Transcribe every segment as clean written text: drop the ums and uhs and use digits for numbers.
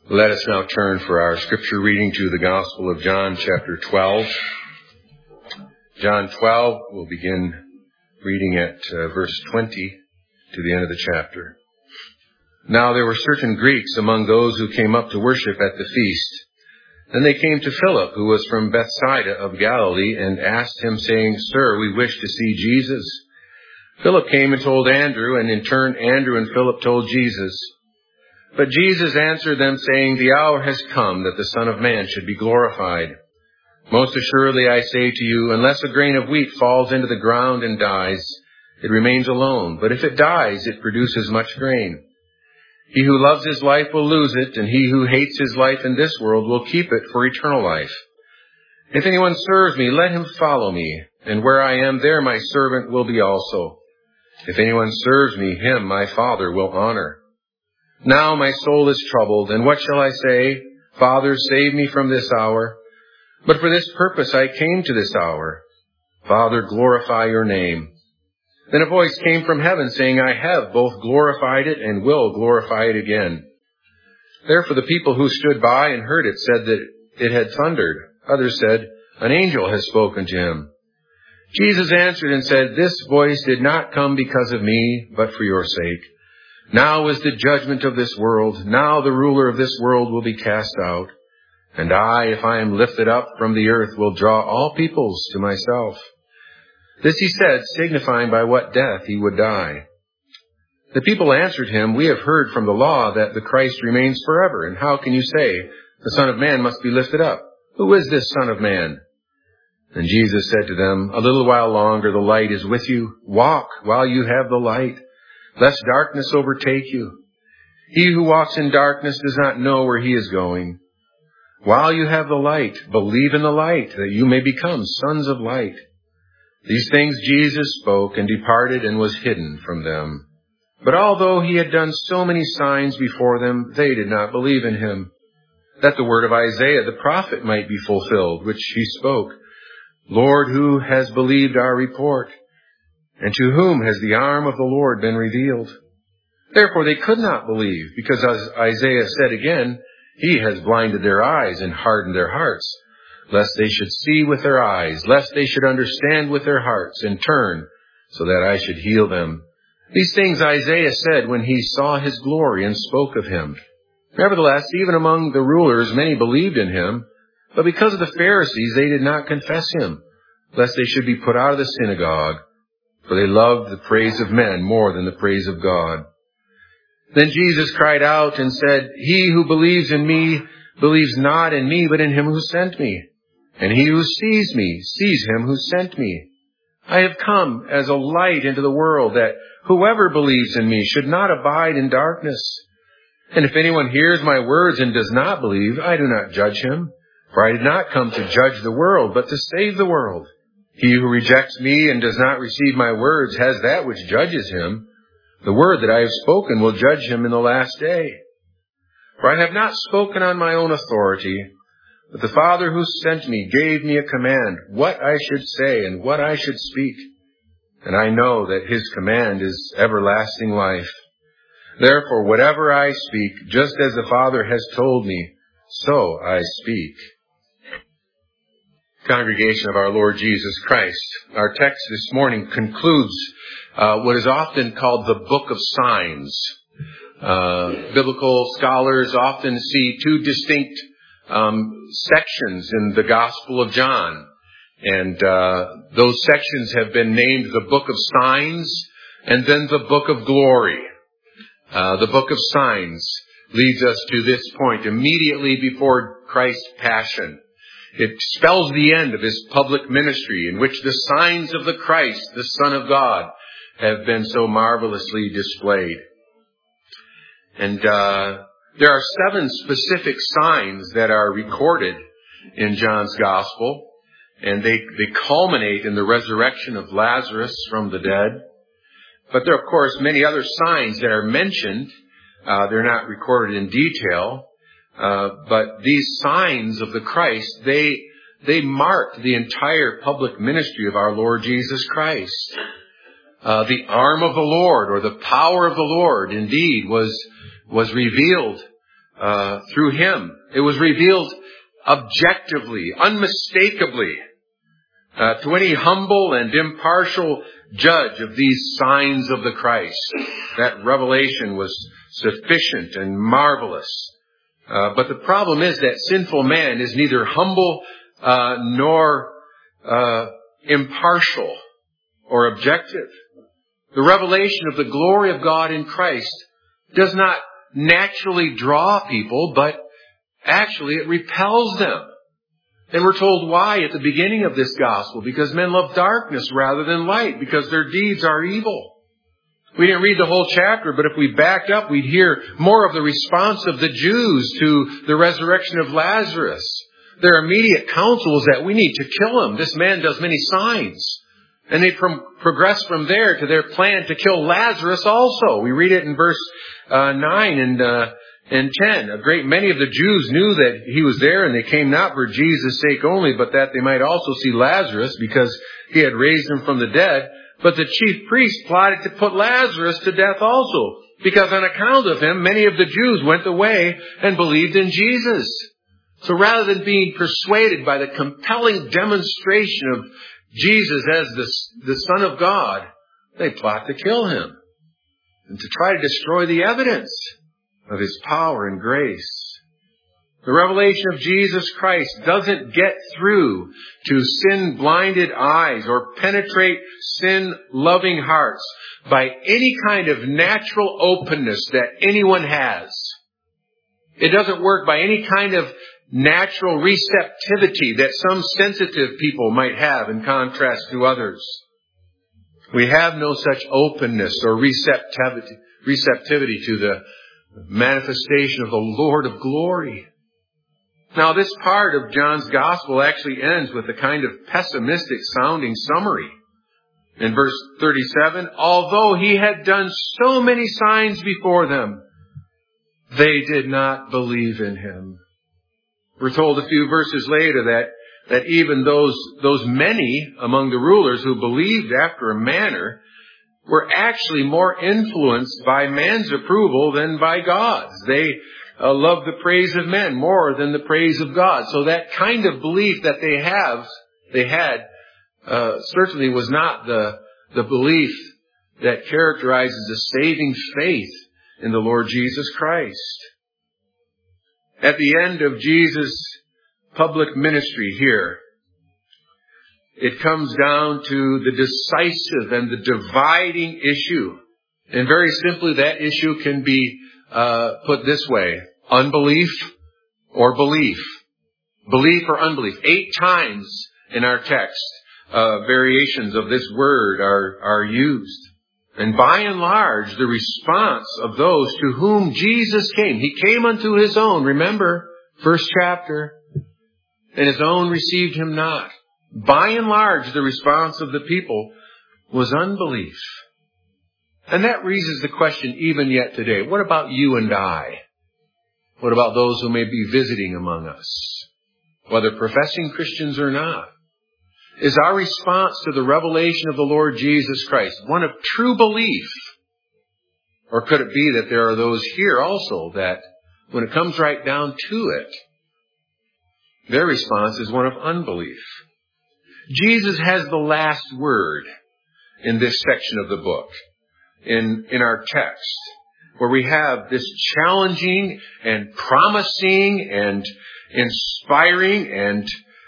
Let us now turn for our scripture reading to the Gospel of John, chapter 12. John 12, we'll begin reading at verse 20 to the end of the chapter. Now there were certain Greeks among those who came up to worship at the feast. Then they came to Philip, who was from Bethsaida of Galilee, and asked him, saying, Sir, we wish to see Jesus. Philip came and told Andrew, and in turn Andrew and Philip told Jesus. But Jesus answered them, saying, The hour has come that the Son of Man should be glorified. Most assuredly I say to you, unless a grain of wheat falls into the ground and dies, it remains alone. But if it dies, it produces much grain. He who loves his life will lose it, and he who hates his life in this world will keep it for eternal life. If anyone serves me, let him follow me, and where I am, there my servant will be also. If anyone serves me, him my Father will honor. Now my soul is troubled, and what shall I say? Father, save me from this hour. But for this purpose I came to this hour. Father, glorify your name. Then a voice came from heaven, saying, I have both glorified it and will glorify it again. Therefore the people who stood by and heard it said that it had thundered. Others said, An angel has spoken to him. Jesus answered and said, This voice did not come because of me, but for your sake. Now is the judgment of this world. Now the ruler of this world will be cast out. And I, if I am lifted up from the earth, will draw all peoples to myself. This he said, signifying by what death he would die. The people answered him, We have heard from the law that the Christ remains forever. And how can you say, The Son of Man must be lifted up? Who is this Son of Man? And Jesus said to them, A little while longer the light is with you. Walk while you have the light, lest darkness overtake you. He who walks in darkness does not know where he is going. While you have the light, believe in the light, that you may become sons of light. These things Jesus spoke and departed and was hidden from them. But although he had done so many signs before them, they did not believe in him. That the word of Isaiah the prophet might be fulfilled, which he spoke, Lord, who has believed our report? And to whom has the arm of the Lord been revealed? Therefore they could not believe, because as Isaiah said again, He has blinded their eyes and hardened their hearts, lest they should see with their eyes, lest they should understand with their hearts, and turn, so that I should heal them. These things Isaiah said when he saw his glory and spoke of him. Nevertheless, even among the rulers many believed in him, but because of the Pharisees they did not confess him, lest they should be put out of the synagogue. For they loved the praise of men more than the praise of God. Then Jesus cried out and said, He who believes in me believes not in me, but in him who sent me. And he who sees me sees him who sent me. I have come as a light into the world, that whoever believes in me should not abide in darkness. And if anyone hears my words and does not believe, I do not judge him. For I did not come to judge the world, but to save the world. He who rejects me and does not receive my words has that which judges him. The word that I have spoken will judge him in the last day. For I have not spoken on my own authority, but the Father who sent me gave me a command, what I should say and what I should speak. And I know that his command is everlasting life. Therefore, whatever I speak, just as the Father has told me, so I speak. Congregation of our Lord Jesus Christ, our text this morning concludes what is often called the Book of Signs. Biblical scholars often see two distinct sections in the Gospel of John, and those sections have been named the Book of Signs and then the Book of Glory. The Book of Signs leads us to this point immediately before Christ's Passion. It spells the end of his public ministry, in which the signs of the Christ, the Son of God, have been so marvelously displayed. And there are 7 specific signs that are recorded in John's Gospel, and they culminate in the resurrection of Lazarus from the dead. But there are, of course, many other signs that are mentioned. They're not recorded in detail. But these signs of the Christ, they mark the entire public ministry of our Lord Jesus Christ. The arm of the Lord, or the power of the Lord, indeed, was revealed through Him. It was revealed objectively, unmistakably, to any humble and impartial judge of these signs of the Christ. That revelation was sufficient and marvelous. But the problem is that sinful man is neither humble nor impartial or objective. The revelation of the glory of God in Christ does not naturally draw people, but actually it repels them. And we're told why at the beginning of this gospel. Because men love darkness rather than light, because their deeds are evil. We didn't read the whole chapter, but if we backed up, we'd hear more of the response of the Jews to the resurrection of Lazarus. Their immediate counsel was that we need to kill him. This man does many signs. And they progress from there to their plan to kill Lazarus also. We read it in verse 9 and 10. A great many of the Jews knew that he was there, and they came not for Jesus' sake only, but that they might also see Lazarus, because he had raised him from the dead. But the chief priests plotted to put Lazarus to death also, because on account of him, many of the Jews went away and believed in Jesus. So rather than being persuaded by the compelling demonstration of Jesus as the Son of God, they plot to kill him and to try to destroy the evidence of his power and grace. The revelation of Jesus Christ doesn't get through to sin-blinded eyes or penetrate sin-loving hearts by any kind of natural openness that anyone has. It doesn't work by any kind of natural receptivity that some sensitive people might have in contrast to others. We have no such openness or receptivity to the manifestation of the Lord of glory. Now, this part of John's Gospel actually ends with a kind of pessimistic sounding summary. In verse 37, although he had done so many signs before them, they did not believe in him. We're told a few verses later that even those many among the rulers who believed after a manner were actually more influenced by man's approval than by God's. They loved the praise of men more than the praise of God. So that kind of belief that they had certainly was not the belief that characterizes a saving faith in the Lord Jesus Christ. At the end of Jesus' public ministry here, it comes down to the decisive and the dividing issue. And very simply, that issue can be put this way: unbelief or belief. Belief or unbelief. 8 times in our text, variations of this word are used. And by and large, the response of those to whom Jesus came, he came unto his own, remember, first chapter, and his own received him not. By and large, the response of the people was unbelief. And that raises the question even yet today, what about you and I? What about those who may be visiting among us, whether professing Christians or not? Is our response to the revelation of the Lord Jesus Christ one of true belief? Or could it be that there are those here also that, when it comes right down to it, their response is one of unbelief? Jesus has the last word in this section of the book, in our text, where we have this challenging and promising and inspiring and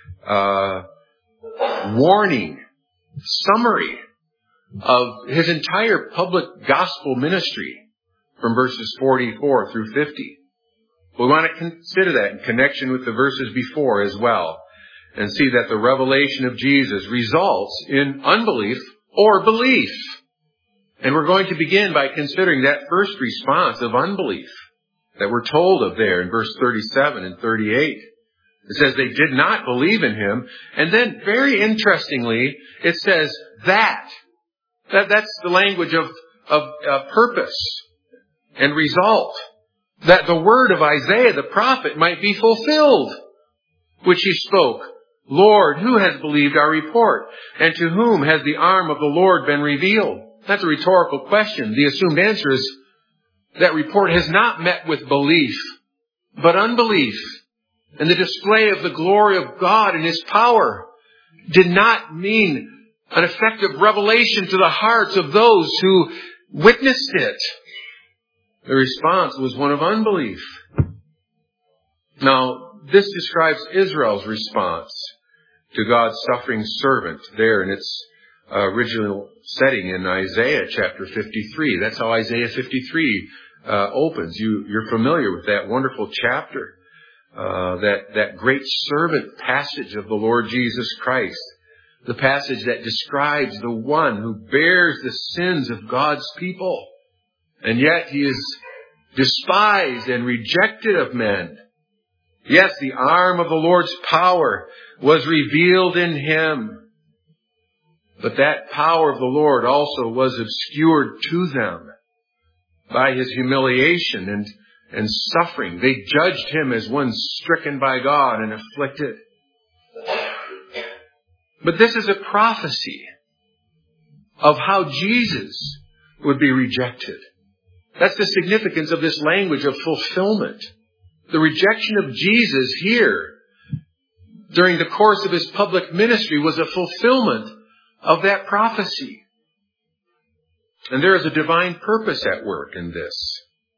warning summary of his entire public gospel ministry from verses 44 through 50. We want to consider that in connection with the verses before as well, and see that the revelation of Jesus results in unbelief or belief. And we're going to begin by considering that first response of unbelief that we're told of there in verse 37 and 38. It says they did not believe in him. And then, very interestingly, it says that. That's the language of purpose and result. That the word of Isaiah the prophet might be fulfilled, which he spoke. Lord, who has believed our report? And to whom has the arm of the Lord been revealed? That's a rhetorical question. The assumed answer is that report has not met with belief But unbelief and the display of the glory of God and His power did not mean an effective revelation to the hearts of those who witnessed it. The response was one of unbelief. Now, this describes Israel's response to God's suffering servant there in its original setting in Isaiah chapter 53. That's how Isaiah 53 opens. You're familiar with that wonderful chapter, that great servant passage of the Lord Jesus Christ, the passage that describes the one who bears the sins of God's people, and yet He is despised and rejected of men. Yes, the arm of the Lord's power was revealed in Him, but that power of the Lord also was obscured to them by His humiliation and suffering. They judged Him as one stricken by God and afflicted. But this is a prophecy of how Jesus would be rejected. That's the significance of this language of fulfillment. The rejection of Jesus here during the course of His public ministry was a fulfillment of that prophecy. And there is a divine purpose at work in this.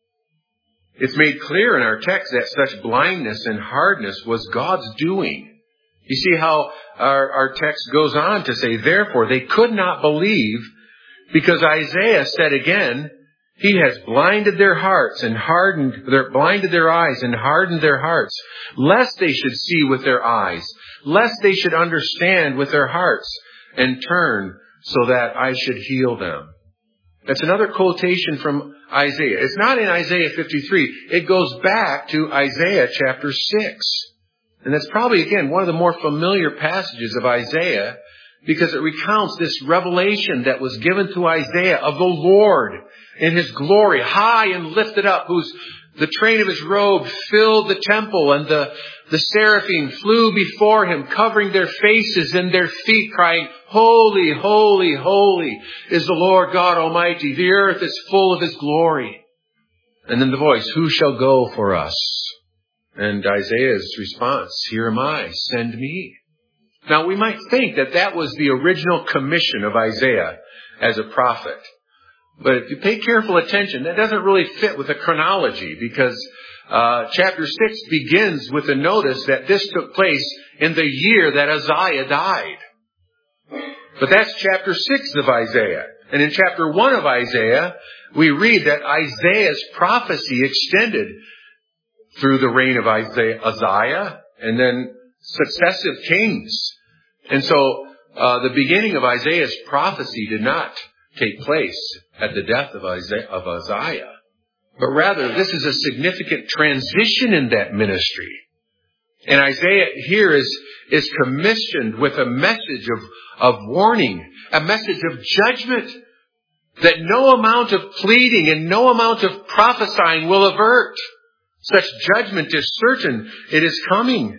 It's made clear in our text that such blindness and hardness was God's doing. You see how our text goes on to say, therefore they could not believe, because Isaiah said again, He has blinded their hearts and blinded their eyes and hardened their hearts, lest they should see with their eyes, lest they should understand with their hearts, and turn so that I should heal them. That's another quotation from Isaiah. It's not in Isaiah 53. It goes back to Isaiah chapter 6. And that's probably, again, one of the more familiar passages of Isaiah, because it recounts this revelation that was given to Isaiah of the Lord in His glory, high and lifted up, the train of His robe filled the temple, and the seraphim flew before Him, covering their faces and their feet, crying, Holy, holy, holy is the Lord God Almighty. The earth is full of His glory. And then the voice, who shall go for us? And Isaiah's response, here am I, send me. Now we might think that was the original commission of Isaiah as a prophet. But if you pay careful attention, that doesn't really fit with the chronology, because chapter 6 begins with a notice that this took place in the year that Uzziah died. But that's chapter 6 of Isaiah. And in chapter 1 of Isaiah, we read that Isaiah's prophecy extended through the reign of Uzziah and then successive kings. And so the beginning of Isaiah's prophecy did not take place at the death of Uzziah. But rather, this is a significant transition in that ministry. And Isaiah here is commissioned with a message of warning, a message of judgment that no amount of pleading and no amount of prophesying will avert. Such judgment is certain. It is coming.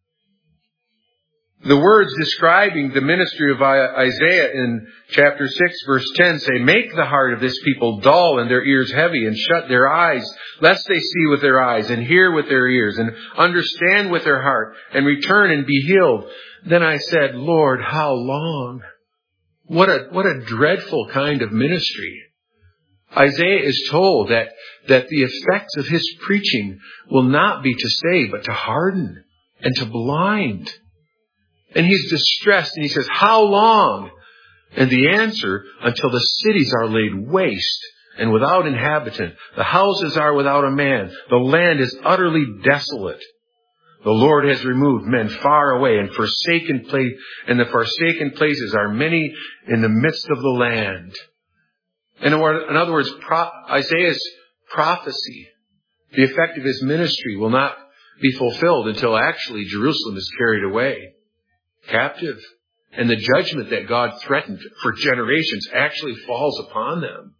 The words describing the ministry of Isaiah in chapter 6, verse 10 say, make the heart of this people dull and their ears heavy, and shut their eyes, lest they see with their eyes and hear with their ears and understand with their heart and return and be healed. Then I said, Lord, how long? What a dreadful kind of ministry. Isaiah is told that the effects of his preaching will not be to save, but to harden and to blind. And he's distressed and he says, how long? And the answer, until the cities are laid waste and without inhabitant. The houses are without a man. The land is utterly desolate. The Lord has removed men far away, and the forsaken places are many in the midst of the land. In other words, Isaiah's prophecy, the effect of his ministry, will not be fulfilled until actually Jerusalem is carried away captive, and the judgment that God threatened for generations actually falls upon them.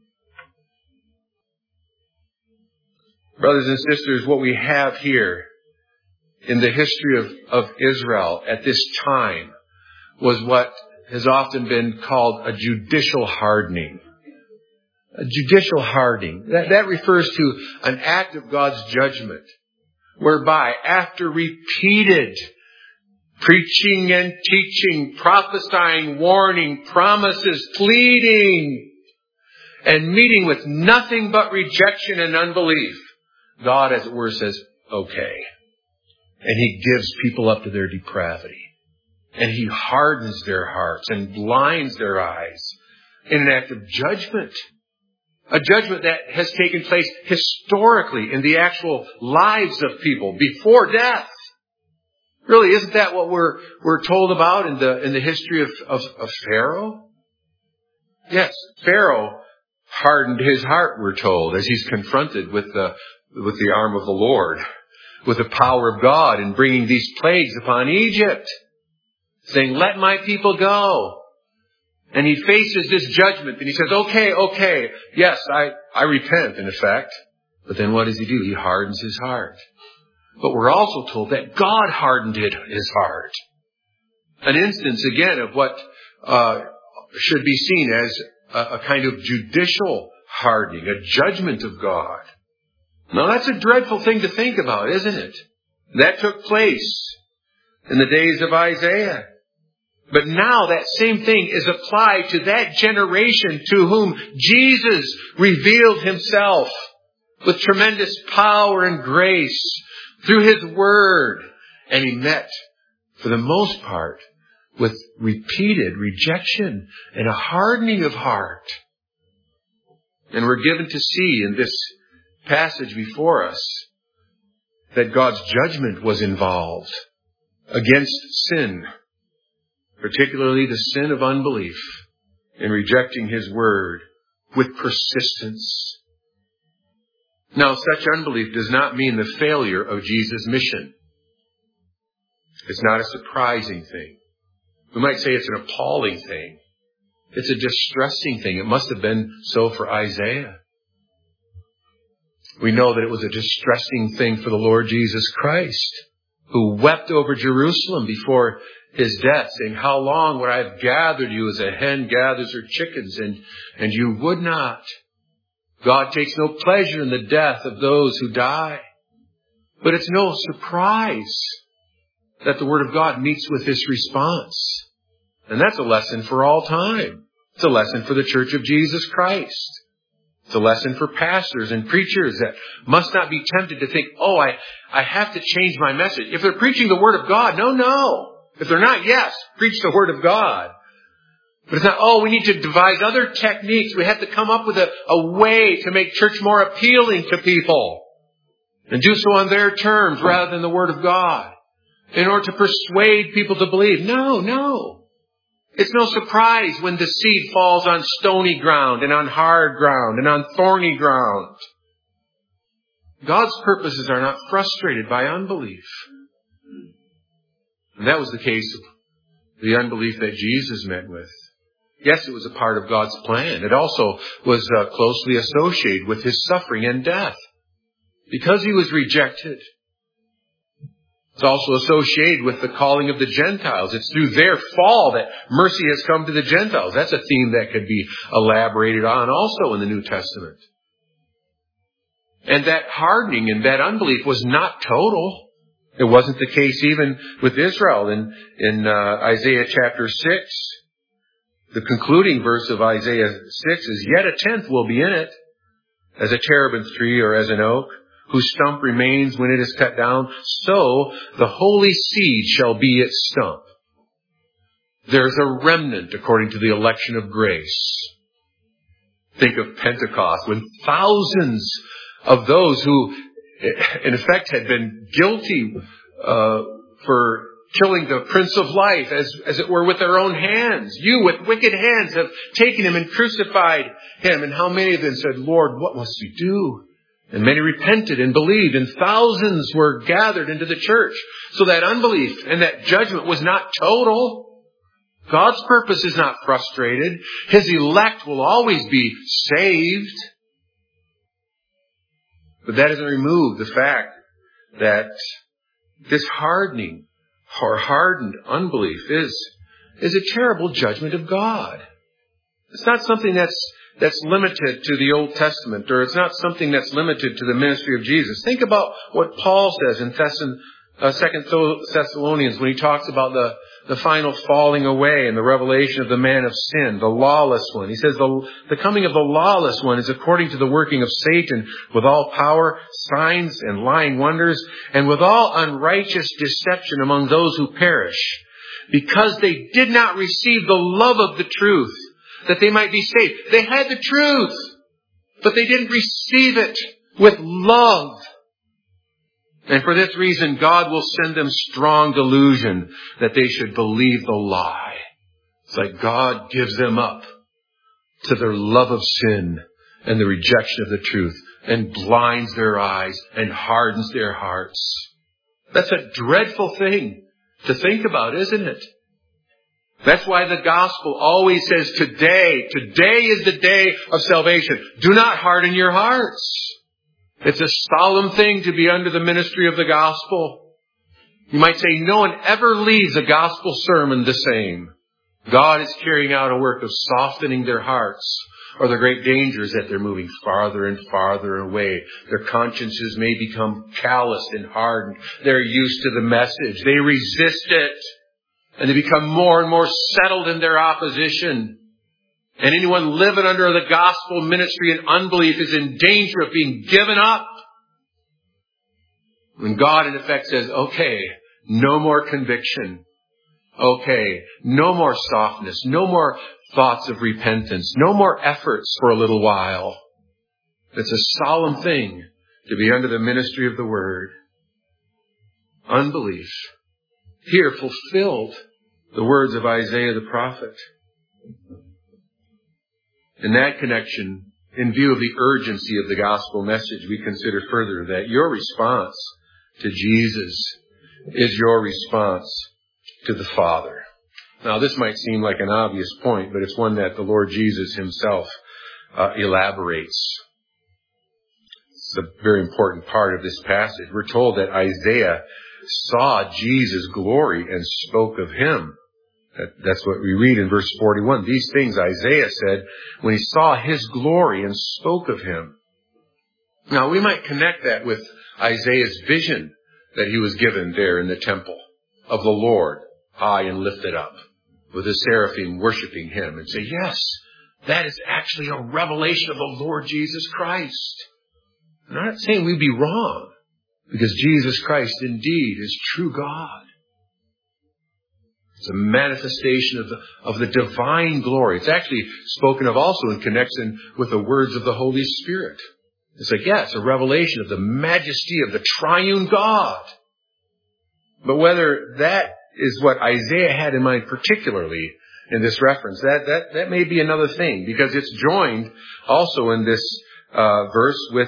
Brothers and sisters, what we have here in the history of Israel at this time was what has often been called a judicial hardening. A judicial hardening. That refers to an act of God's judgment whereby after repeated preaching and teaching, prophesying, warning, promises, pleading, and meeting with nothing but rejection and unbelief, God, as it were, says, okay. And He gives people up to their depravity. And He hardens their hearts and blinds their eyes in an act of judgment. A judgment that has taken place historically in the actual lives of people before death. Really, isn't that what we're told about in the history of Pharaoh? Yes, Pharaoh hardened his heart, we're told, as he's confronted with the arm of the Lord, with the power of God in bringing these plagues upon Egypt, saying, let my people go. And he faces this judgment and he says, okay, yes, I repent in effect. But then what does he do? He hardens his heart. But we're also told that God hardened his heart. An instance again of what should be seen as a kind of judicial hardening, a judgment of God. Now that's a dreadful thing to think about, isn't it? That took place in the days of Isaiah. But now that same thing is applied to that generation to whom Jesus revealed Himself with tremendous power and grace through His Word. And He met, for the most part, with repeated rejection and a hardening of heart. And we're given to see in this passage before us that God's judgment was involved against sin, particularly the sin of unbelief in rejecting His Word with persistence. Now, such unbelief does not mean the failure of Jesus' mission. It's not a surprising thing. We might say it's an appalling thing. It's a distressing thing. It must have been so for Isaiah. We know that it was a distressing thing for the Lord Jesus Christ, who wept over Jerusalem before His death, saying, how long would I have gathered you as a hen gathers her chickens, and you would not. God takes no pleasure in the death of those who die. But it's no surprise that the Word of God meets with this response. And that's a lesson for all time. It's a lesson for the Church of Jesus Christ. It's a lesson for pastors and preachers that must not be tempted to think, I have to change my message. If they're preaching the Word of God, no. If they're not, yes, preach the Word of God. But it's not, we need to devise other techniques. We have to come up with a way to make church more appealing to people and do so on their terms rather than the Word of God in order to persuade people to believe. No. It's no surprise when the seed falls on stony ground and on hard ground and on thorny ground. God's purposes are not frustrated by unbelief. And that was the case of the unbelief that Jesus met with. Yes, it was a part of God's plan. It also was closely associated with His suffering and death because He was rejected. It's also associated with the calling of the Gentiles. It's through their fall that mercy has come to the Gentiles. That's a theme that could be elaborated on also in the New Testament. And that hardening and that unbelief was not total. It wasn't the case even with Israel. In Isaiah chapter 6, the concluding verse of Isaiah 6 is, yet a tenth will be in it, as a terebinth tree or as an oak, whose stump remains when it is cut down, so the holy seed shall be its stump. There's a remnant according to the election of grace. Think of Pentecost, when thousands of those who, in effect, had been guilty for killing the Prince of Life, as it were, with their own hands. You, with wicked hands, have taken Him and crucified Him. And how many of them said, Lord, what must we do? And many repented and believed, and thousands were gathered into the church. So that unbelief and that judgment was not total. God's purpose is not frustrated. His elect will always be saved. But that doesn't remove the fact that this hardening or hardened unbelief is a terrible judgment of God. It's not something that's that's limited to the Old Testament, or it's not something that's limited to the ministry of Jesus. Think about what Paul says in 2 Thessalonians when he talks about the final falling away and the revelation of the man of sin, the lawless one. He says the coming of the lawless one is according to the working of Satan with all power, signs, and lying wonders, and with all unrighteous deception among those who perish, because they did not receive the love of the truth, that they might be saved. They had the truth, but they didn't receive it with love. And for this reason, God will send them strong delusion that they should believe the lie. It's like God gives them up to their love of sin and the rejection of the truth and blinds their eyes and hardens their hearts. That's a dreadful thing to think about, isn't it? That's why the gospel always says today is the day of salvation. Do not harden your hearts. It's a solemn thing to be under the ministry of the gospel. You might say no one ever leaves a gospel sermon the same. God is carrying out a work of softening their hearts, or the great danger is that they're moving farther and farther away. Their consciences may become calloused and hardened. They're used to the message. They resist it. And they become more and more settled in their opposition. And anyone living under the gospel ministry in unbelief is in danger of being given up. When God in effect says, okay, no more conviction. Okay, no more softness. No more thoughts of repentance. No more efforts for a little while. It's a solemn thing to be under the ministry of the word. Unbelief. Here fulfilled the words of Isaiah the prophet. In that connection, in view of the urgency of the gospel message, we consider further that your response to Jesus is your response to the Father. Now, this might seem like an obvious point, but it's one that the Lord Jesus himself elaborates. It's a very important part of this passage. We're told that Isaiah saw Jesus' glory and spoke of him. That's what we read in verse 41. These things Isaiah said when he saw his glory and spoke of him. Now, we might connect that with Isaiah's vision that he was given there in the temple of the Lord, high and lifted up, with the seraphim worshiping him, and say, yes, that is actually a revelation of the Lord Jesus Christ. I'm not saying we'd be wrong, because Jesus Christ indeed is true God. It's a manifestation of the divine glory. It's actually spoken of also in connection with the words of the Holy Spirit. It's like, it's a revelation of the majesty of the triune God. But whether that is what Isaiah had in mind particularly in this reference, that may be another thing, because it's joined also in this verse with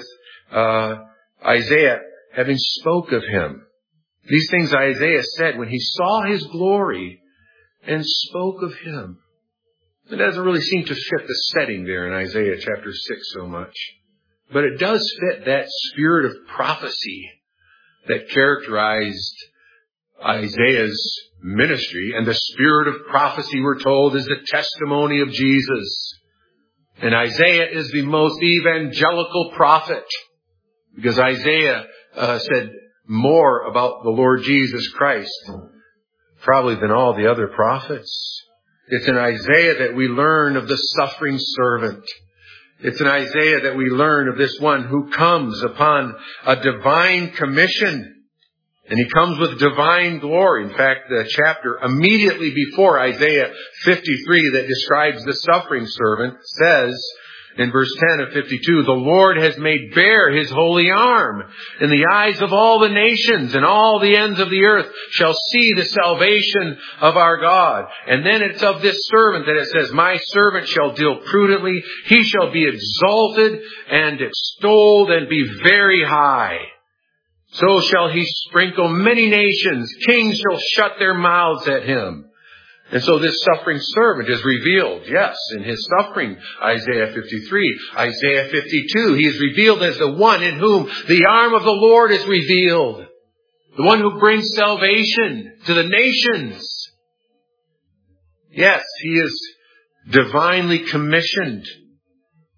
Isaiah having spoke of him. These things Isaiah said when he saw his glory and spoke of him. It doesn't really seem to fit the setting there in Isaiah chapter 6 so much. But it does fit that spirit of prophecy that characterized Isaiah's ministry. And the spirit of prophecy, we're told, is the testimony of Jesus. And Isaiah is the most evangelical prophet, because Isaiah said more about the Lord Jesus Christ probably than all the other prophets. It's in Isaiah that we learn of the suffering servant. It's in Isaiah that we learn of this one who comes upon a divine commission. And he comes with divine glory. In fact, the chapter immediately before Isaiah 53 that describes the suffering servant says, in verse 10 of 52, the Lord has made bare his holy arm in the eyes of all the nations, and all the ends of the earth shall see the salvation of our God. And then it's of this servant that it says, my servant shall deal prudently. He shall be exalted and extolled and be very high. So shall he sprinkle many nations. Kings shall shut their mouths at him. And so this suffering servant is revealed, yes, in his suffering, Isaiah 53. Isaiah 52, he is revealed as the one in whom the arm of the Lord is revealed. The one who brings salvation to the nations. Yes, he is divinely commissioned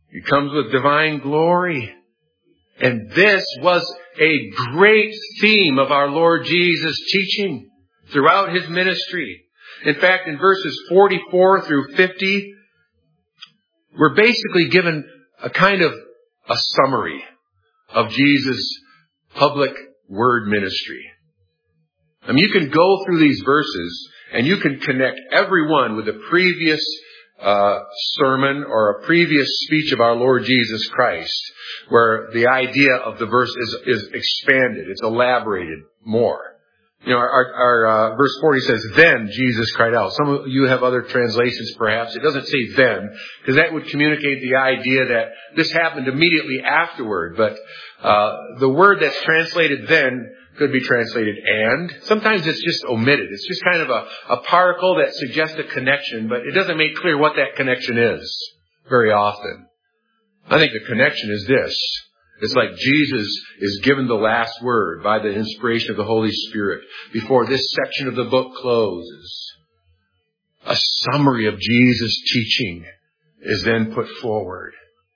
He comes with divine glory. And this was a great theme of our Lord Jesus' teaching throughout his ministry. In fact, in verses 44 through 50, we're basically given a kind of a summary of Jesus' public word ministry. I mean, you can go through these verses and you can connect every one with a previous sermon or a previous speech of our Lord Jesus Christ, where the idea of the verse is expanded. It's elaborated more. You know, our verse 40 says, "Then Jesus cried out." Some of you have other translations, perhaps. It doesn't say "then," because that would communicate the idea that this happened immediately afterward. But the word that's translated "then" could be translated "and." Sometimes it's just omitted. It's just kind of a particle that suggests a connection, but it doesn't make clear what that connection is very often. I think the connection is this. It's like Jesus is given the last word by the inspiration of the Holy Spirit before this section of the book closes. A summary of Jesus' teaching is then put forward.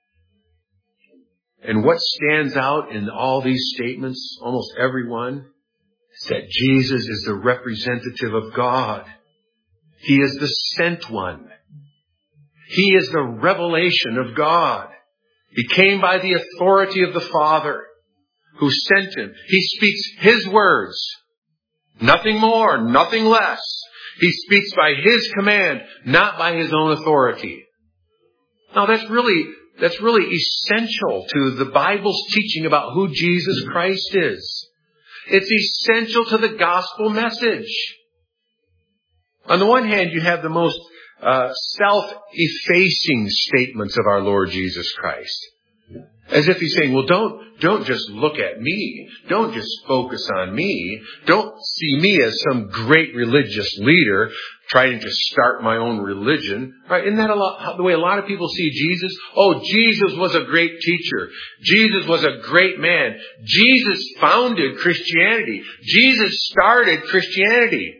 And what stands out in all these statements, almost every one, is that Jesus is the representative of God. He is the sent one. He is the revelation of God. He came by the authority of the Father who sent him. He speaks his words. Nothing more, nothing less. He speaks by his command, not by his own authority. Now that's really essential to the Bible's teaching about who Jesus Christ is. It's essential to the gospel message. On the one hand, you have the most self-effacing statements of our Lord Jesus Christ. As if he's saying, well, don't just look at me. Don't just focus on me. Don't see me as some great religious leader trying to start my own religion. Right? Isn't that the way a lot of people see Jesus? Oh, Jesus was a great teacher. Jesus was a great man. Jesus founded Christianity. Jesus started Christianity.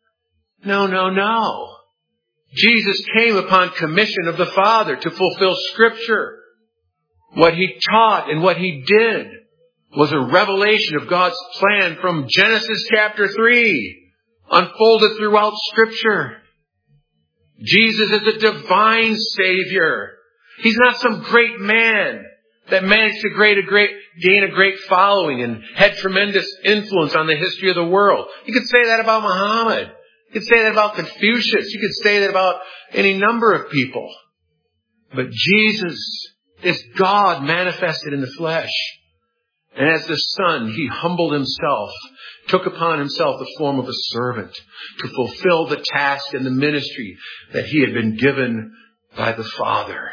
No. Jesus came upon commission of the Father to fulfill Scripture. What he taught and what he did was a revelation of God's plan from Genesis chapter 3, unfolded throughout Scripture. Jesus is a divine Savior. He's not some great man that managed to gain a great following and had tremendous influence on the history of the world. You could say that about Muhammad. You could say that about Confucius. You could say that about any number of people. But Jesus is God manifested in the flesh. And as the Son, he humbled himself, took upon himself the form of a servant to fulfill the task and the ministry that he had been given by the Father.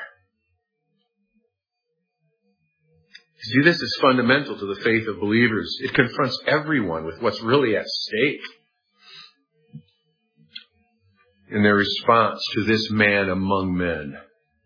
See, this is fundamental to the faith of believers. It confronts everyone with what's really at stake in their response to this man among men.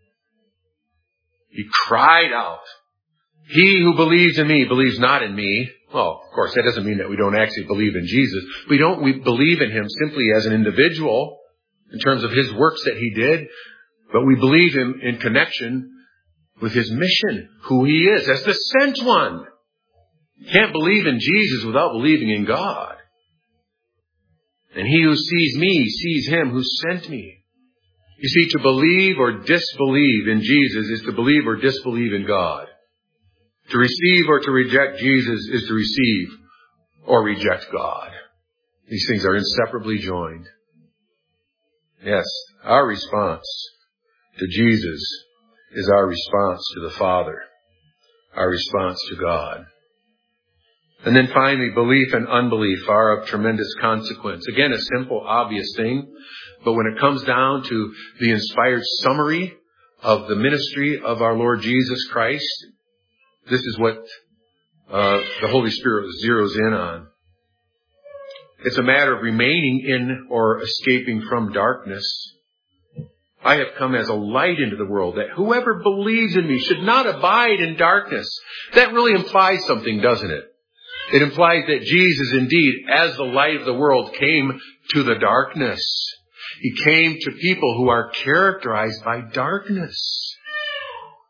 He cried out, "He who believes in me believes not in me." Well, of course, that doesn't mean that we don't actually believe in Jesus. We believe in him simply as an individual in terms of his works that he did, but we believe him in connection with his mission, who he is as the sent one. You can't believe in Jesus without believing in God. And he who sees me sees him who sent me. You see, to believe or disbelieve in Jesus is to believe or disbelieve in God. To receive or to reject Jesus is to receive or reject God. These things are inseparably joined. Yes, our response to Jesus is our response to the Father, our response to God. And then finally, belief and unbelief are of tremendous consequence. Again, a simple, obvious thing. But when it comes down to the inspired summary of the ministry of our Lord Jesus Christ, this is what the Holy Spirit zeroes in on. It's a matter of remaining in or escaping from darkness. I have come as a light into the world, that whoever believes in me should not abide in darkness. That really implies something, doesn't it? It implies that Jesus, indeed, as the light of the world, came to the darkness. He came to people who are characterized by darkness.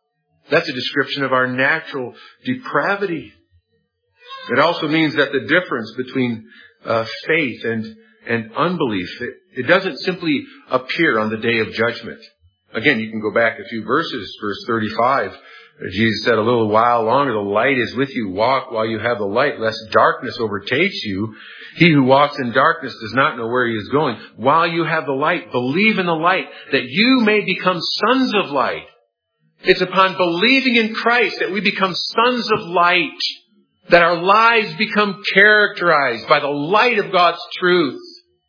That's a description of our natural depravity. It also means that the difference between faith and unbelief, it doesn't simply appear on the day of judgment. Again, you can go back a few verses, verse 35. Jesus said, a little while longer, the light is with you. Walk while you have the light, lest darkness overtakes you. He who walks in darkness does not know where he is going. While you have the light, believe in the light, that you may become sons of light. It's upon believing in Christ that we become sons of light, that our lives become characterized by the light of God's truth.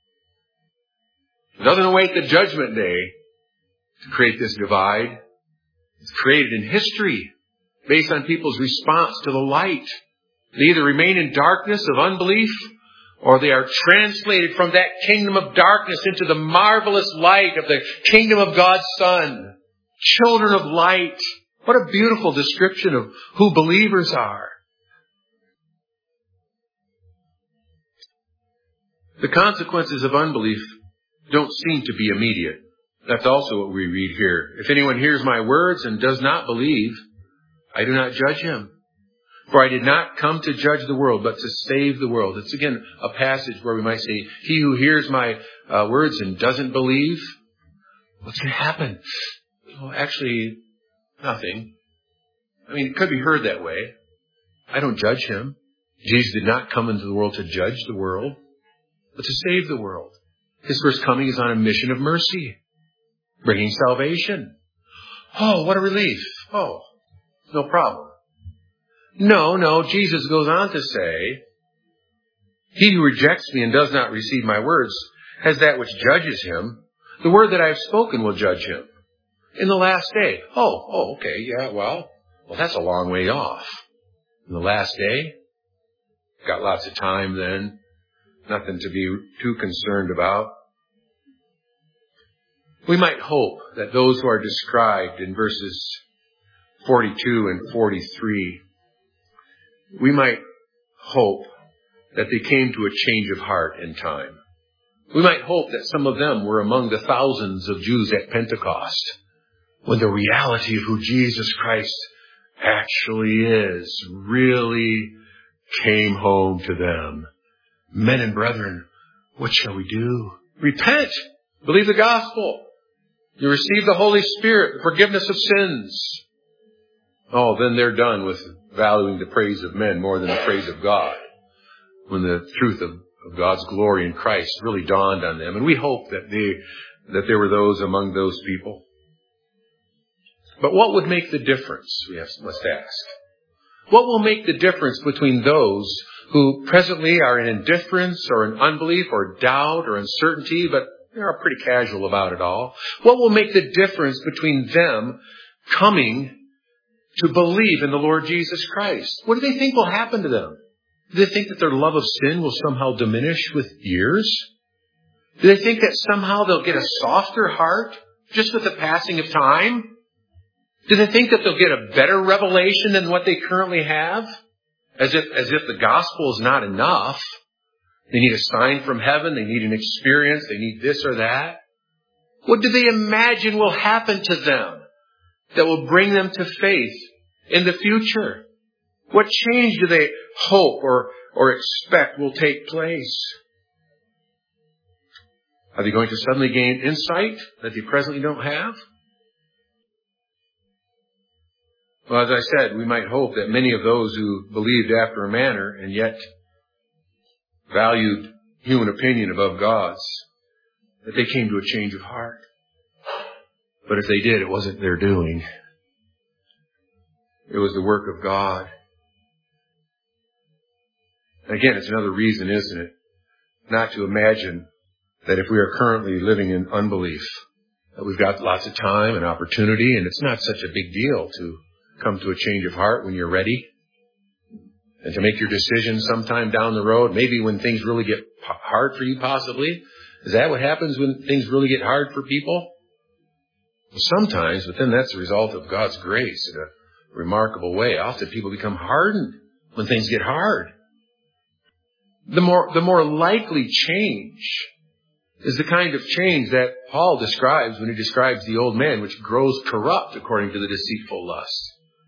It doesn't await the judgment day to create this divide. It's created in history based on people's response to the light. They either remain in darkness of unbelief, or they are translated from that kingdom of darkness into the marvelous light of the kingdom of God's Son. Children of light. What a beautiful description of who believers are. The consequences of unbelief don't seem to be immediate. That's also what we read here. If anyone hears my words and does not believe, I do not judge him. For I did not come to judge the world, but to save the world. It's again a passage where we might say, he who hears my words and doesn't believe, what's going to happen? Well, actually, nothing. I mean, it could be heard that way. I don't judge him. Jesus did not come into the world to judge the world, but to save the world. His first coming is on a mission of mercy, bringing salvation. Oh, what a relief. Oh, no problem. No, Jesus goes on to say, he who rejects me and does not receive my words has that which judges him. The word that I have spoken will judge him in the last day. Oh, okay, yeah, well, that's a long way off. In the last day, got lots of time then. Nothing to be too concerned about. We might hope that those who are described in verses 42 and 43, we might hope that they came to a change of heart in time. We might hope that some of them were among the thousands of Jews at Pentecost, when the reality of who Jesus Christ actually is really came home to them. Men and brethren, what shall we do? Repent. Believe the gospel. You receive the Holy Spirit, the forgiveness of sins. Oh, then they're done with valuing the praise of men more than the praise of God, when the truth of God's glory in Christ really dawned on them. And we hope that there were those among those people. But what would make the difference, we must ask? What will make the difference between those who presently are in indifference or in unbelief or doubt or uncertainty, but they're pretty casual about it all? What will make the difference between them coming to believe in the Lord Jesus Christ? What do they think will happen to them? Do they think that their love of sin will somehow diminish with years? Do they think that somehow they'll get a softer heart just with the passing of time? Do they think that they'll get a better revelation than what they currently have? As if the gospel is not enough. They need a sign from heaven. They need an experience. They need this or that. What do they imagine will happen to them that will bring them to faith in the future? What change do they hope or expect will take place? Are they going to suddenly gain insight that they presently don't have? Well, as I said, we might hope that many of those who believed after a manner and yet valued human opinion above God's, that they came to a change of heart. But if they did, it wasn't their doing. It was the work of God. Again, it's another reason, isn't it, not to imagine that if we are currently living in unbelief, that we've got lots of time and opportunity, and it's not such a big deal to come to a change of heart when you're ready, and to make your decision sometime down the road, maybe when things really get hard for you possibly. Is that what happens when things really get hard for people? Well, sometimes, but then that's the result of God's grace in a remarkable way. Often people become hardened when things get hard. The more likely change is the kind of change that Paul describes when he describes the old man, which grows corrupt according to the deceitful lust.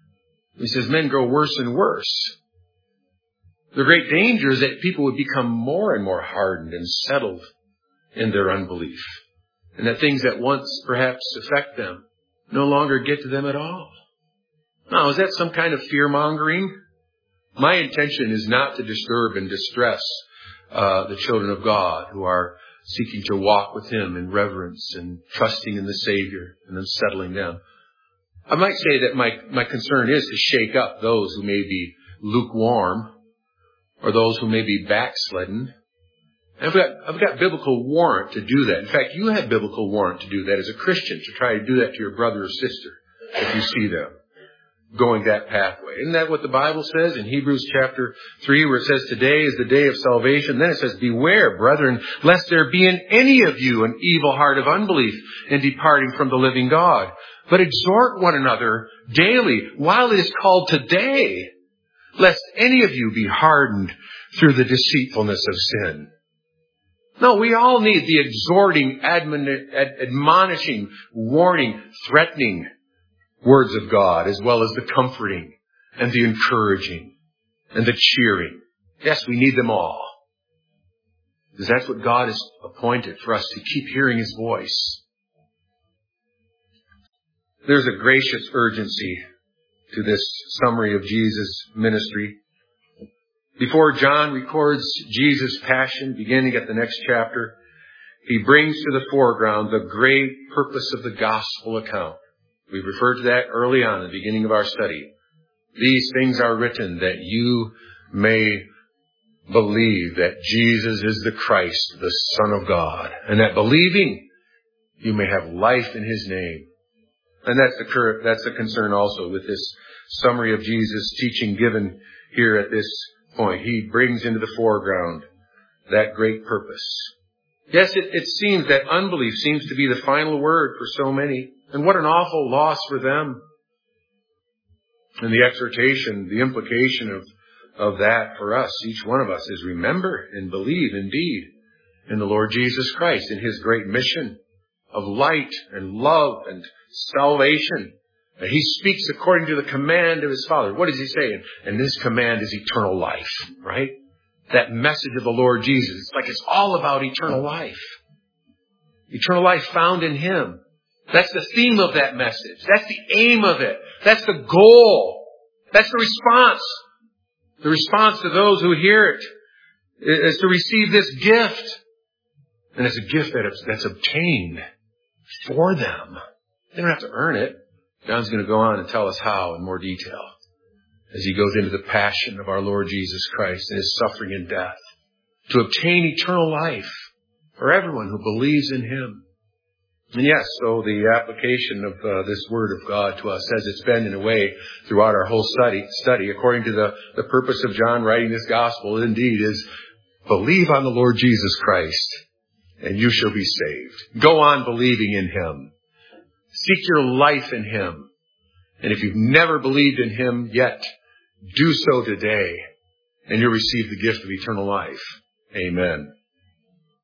He says men grow worse and worse. The great danger is that people would become more and more hardened and settled in their unbelief. And that things that once perhaps affect them no longer get to them at all. Now, is that some kind of fear-mongering? My intention is not to disturb and distress the children of God who are seeking to walk with Him in reverence and trusting in the Savior and unsettling them. I might say that my concern is to shake up those who may be lukewarm or those who may be backslidden. I've got biblical warrant to do that. In fact, you have biblical warrant to do that as a Christian, to try to do that to your brother or sister if you see them going that pathway. Isn't that what the Bible says in Hebrews chapter 3, where it says, today is the day of salvation? Then it says, beware, brethren, lest there be in any of you an evil heart of unbelief in departing from the living God. But exhort one another daily while it is called today, lest any of you be hardened through the deceitfulness of sin. No, we all need the exhorting, admonishing, warning, threatening words of God, as well as the comforting and the encouraging and the cheering. Yes, we need them all. Because that's what God has appointed for us, to keep hearing His voice. There's a gracious urgency to this summary of Jesus' ministry. Before John records Jesus' passion, beginning at the next chapter, he brings to the foreground the great purpose of the gospel account. We referred to that early on in the beginning of our study. These things are written that you may believe that Jesus is the Christ, the Son of God, and that believing you may have life in His name. And that's the concern also with this summary of Jesus' teaching given here at this point. He brings into the foreground that great purpose. Yes, it seems that unbelief seems to be the final word for so many. And what an awful loss for them. And the exhortation, the implication of that for us, each one of us, is remember and believe indeed in the Lord Jesus Christ, in His great mission of light and love and salvation. He speaks according to the command of His Father. What does He say? And this command is eternal life, right? That message of the Lord Jesus. It's like it's all about eternal life. Eternal life found in Him. That's the theme of that message. That's the aim of it. That's the goal. That's the response. The response to those who hear it is to receive this gift. And it's a gift that's obtained for them. They don't have to earn it. John's going to go on and tell us how in more detail as he goes into the passion of our Lord Jesus Christ and His suffering and death to obtain eternal life for everyone who believes in Him. And yes, so the application of this Word of God to us, as it's been in a way throughout our whole study, according to the purpose of John writing this gospel, indeed is believe on the Lord Jesus Christ and you shall be saved. Go on believing in Him. Seek your life in Him. And if you've never believed in Him yet, do so today and you'll receive the gift of eternal life. Amen.